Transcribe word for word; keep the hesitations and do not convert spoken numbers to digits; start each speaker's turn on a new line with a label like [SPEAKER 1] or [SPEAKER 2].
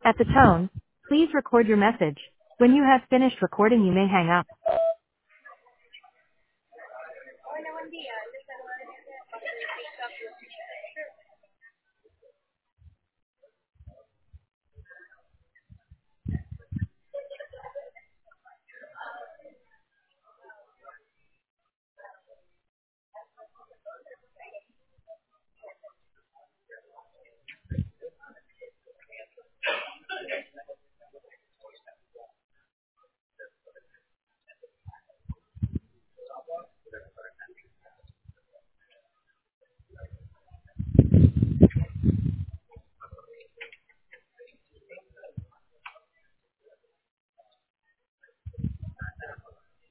[SPEAKER 1] At the tone, please record your message. When you have finished recording, you may hang up.